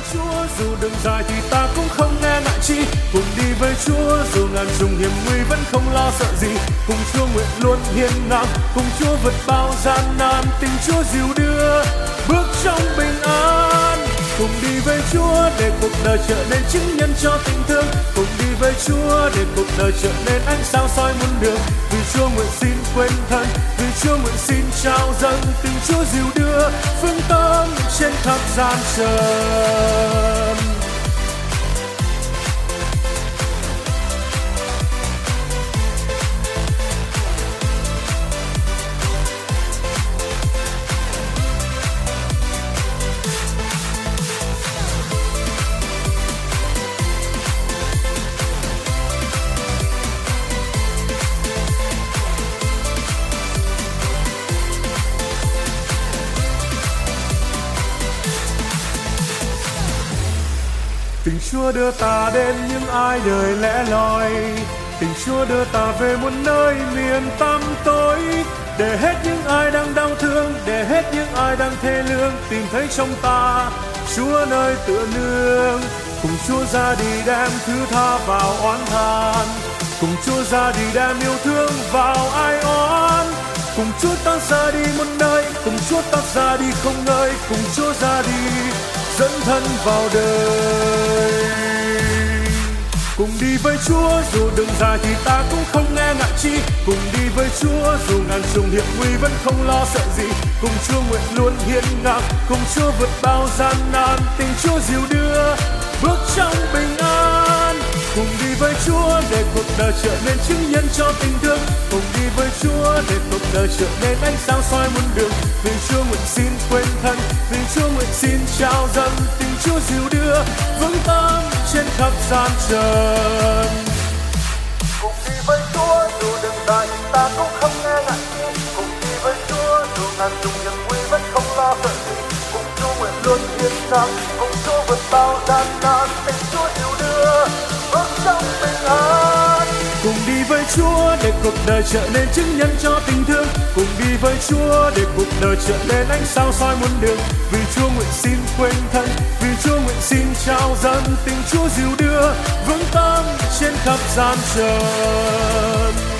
Chúa, dù đường dài thì ta cũng không nghe ngại chi. Cùng đi với Chúa, dù ngàn trùng hiểm nguy vẫn không lo sợ gì. Cùng Chúa nguyện luôn hiên ngang, cùng Chúa vượt bao gian nan. Tình Chúa dìu đưa, bước trong bình an. Cùng đi với Chúa để cuộc đời trở nên chứng nhân cho tình thương. Cùng đi với Chúa để cuộc đời trở nên ánh sao soi muôn đường. Vì Chúa nguyện xin quên thân, vì Chúa nguyện xin trao dâng. Tình Chúa dìu đưa, phương tâm trên khắp gian trần. Tình Chúa đưa ta đến những ai đời lẻ loi. Tình Chúa đưa ta về một nơi miền tăm tối. Để hết những ai đang đau thương, để hết những ai đang thê lương, tìm thấy trong ta Chúa nơi tựa nương. Cùng Chúa ra đi đem thứ tha vào oán than. Cùng Chúa ra đi đem yêu thương vào ai oán. Cùng Chúa ta ra đi một nơi, cùng Chúa ta ra đi không ngơi. Cùng Chúa ra đi dẫn thân vào đời. Cùng đi với Chúa, dù đường dài thì ta cũng không nghe ngại chi. Cùng đi với Chúa, dù ngàn trùng hiểm nguy vẫn không lo sợ gì. Cùng Chúa nguyện luôn hiên ngang, cùng Chúa vượt bao gian nan. Tình Chúa dìu đưa, bước trong bình an. Cùng đi với Chúa để cuộc đời trở nên chứng nhân cho tình thương. Cùng đi với Chúa để cuộc đời trở nên ánh sáng soi muôn đường. Vì Chúa nguyện xin quên thân, vì Chúa nguyện xin trao dâng. Tình Chúa dìu đưa, vững tâm trên khắp gian trần. Cùng đi với Chúa, dù đường dài thì ta cũng không nghe ngại chi. Cùng đi với Chúa, dù ngàn trùng hiểm nguy vẫn không lo sợ gì. Cùng Chúa nguyện luôn hiên ngang, cùng Chúa vượt bao gian nan. Tình Chúa dìu đưa, bước trong bình an. Cùng đi với Chúa để cuộc đời trở nên chứng nhân cho tình thương. Cùng đi với Chúa để cuộc đời trở nên ánh sao soi muôn đường. Vì Chúa nguyện xin quên thân, vì Chúa nguyện xin trao dâng. Tình Chúa dìu đưa, vững tâm trên khắp gian trần.